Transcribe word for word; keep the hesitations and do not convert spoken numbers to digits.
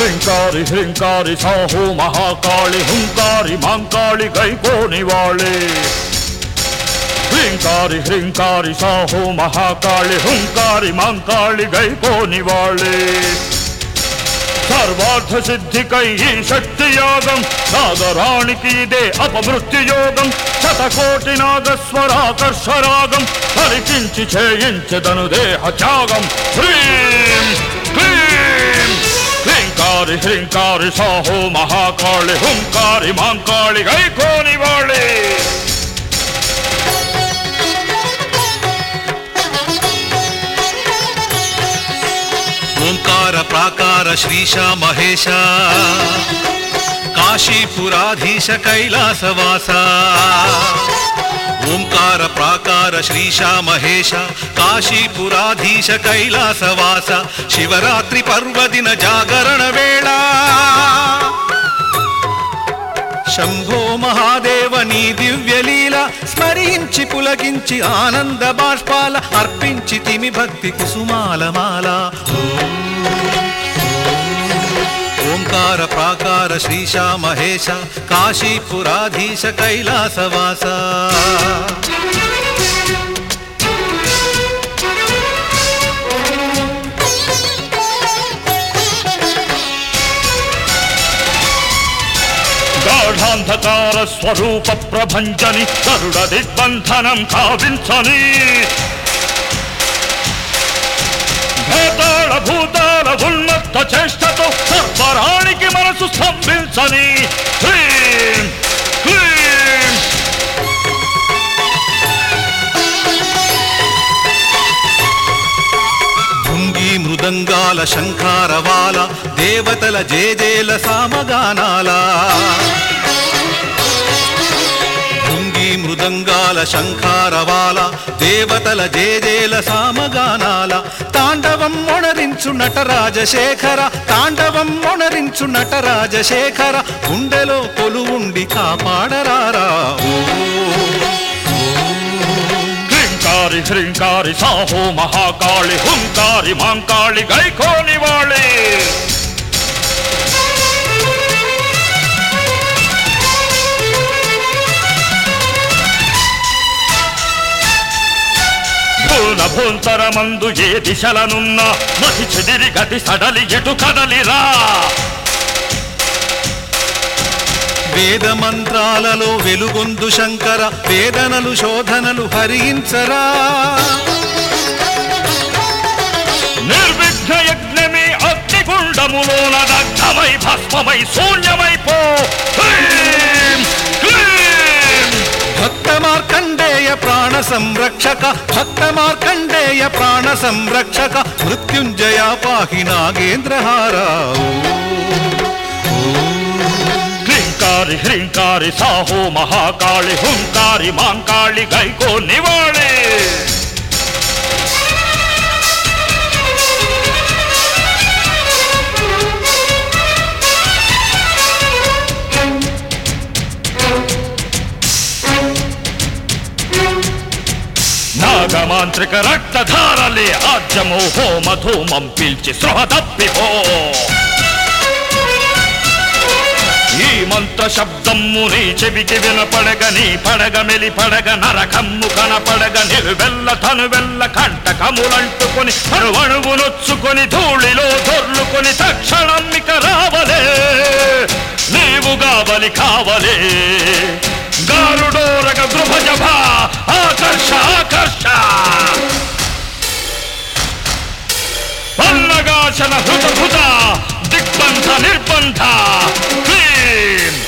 హ్రీంకారి హ్రీంకారి సాహో మహాకాళి హుంకారి మాంకాళి గైకోనివాళే హ్రీంకారి హ్రీంకారి సాహో మహాకాళి హుంకారి మాంకాళి గైకోనివాళే సర్వార్థ సిద్ధికై ఈ శక్తి యాగం నాగరాణికి ఇదే అపమృత్యు యోగం శతకోటి నాగస్వరాకర్షరాగం పరికించి చేయించదను దేహ త్యాగం హ్రీం క్లీం హ్రీంకారి హ్రీంకారి సాహో మహాకాళి హుంకారి మాంకాళి గైకోనివాళే ఓంకార ప్రాకార శ్రీశ మహేశ కాశీపురాధీశ కైలాసవాస ఓంకార ప్రాకార శ్రీశ మహేశ కాశీపురాధీశ కైలాసవాస శివరాత్రి పర్వదిన జాగరణ వేళ శంభో మహాదేవ నీ దివ్యలీల స్మరించి పులకించి ఆనంద బాష్పాల అర్పించి తిమి భక్తి కుసుమాల మాల ఓంకార ప్రాకార శ్రీశ మహేశ కాశీపురాధీశ కైలాసవాస గాఢాంధకార స్వరూప ప్రభంజని గరుడ దిగ్బంధనం కావించని భూతాళ భూతాల ఉన్మత్త చేష్టతో సర్వరానికి మనసు స్తంభించని హ్రీం క్లీం భృంగి మృదంగాల శంఖారవాల దేవతల జేజేల సామగానాల భృంగి మృదంగాల శంఖారవాల దేవతల జేజేల సామగానాల తాండవం మొనరించు నటరాజశేఖర తాండవం మొనరించు నటరాజశేఖర గుండెలో కొలువుండి కాపాడరారా హ్రీంకారి హ్రీంకారి సాహో మహాకాళి హుంకారి మాంకాళి గైకోనివాళే భూన భూంతరమందు ఏ దిశలనున్న మతి చెదిరి గతి సడలి ఎటు కదలిరా వేద మంత్రాలలో వెలుగొందు శంకర వేదనలు శోధనలు హరించరా నిర్విఘ్న యజ్ఞమే అగ్నిగుండములోన దగ్ధమై భస్మమై శూన్యమైపో భక్త మార్కండేయ ప్రాణ సంరక్షక భక్త మార్కండేయ ప్రాణ సంరక్షక మృత్యుంజయ పాహి నాగేంద్రహారా హ్రీంకారి హ్రీంకారి సాహో మహాకాళి హుంకారి మాంకాళి గైకోనివాళే నాగమాంత్రిక రక్తధారలే ఆజ్యమో హోమధూమం పీల్చి స్పృహ తప్పిపో ఈ మంత్ర శబ్దమ్ము నీ చెవికి వినపడగ నీ పడగ మెలి పడగ నరకమ్ము కనపడగ నిలువెల్ల తనువెల్ల కంటకములంటుకొని అణువణువు నొచ్చుకొని ధూళిలో దొర్లుకొని తక్షణం ఇక రావలే నీవు గావలి కావలే గారుడోరగ గృభజభ ఆకర్ష ఆకర్ష పల్లగాచన హృత హృత దిగ్బంధ నిర్బంధ క్లీం